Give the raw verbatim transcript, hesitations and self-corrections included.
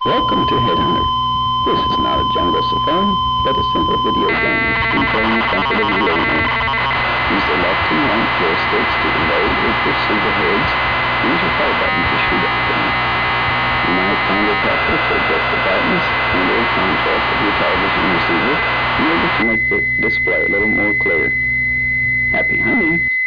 Welcome to Headhunter. This is not a jungle safari, but a simple video game which can play in the comfort of your living room. Use the left and right joysticks to load or pursue the heads. Use your fire button to shoot at the game. You might find it helpful to adjust the brightness and or contrast of your television receiver in order to make the display a little more clear. Happy hunting!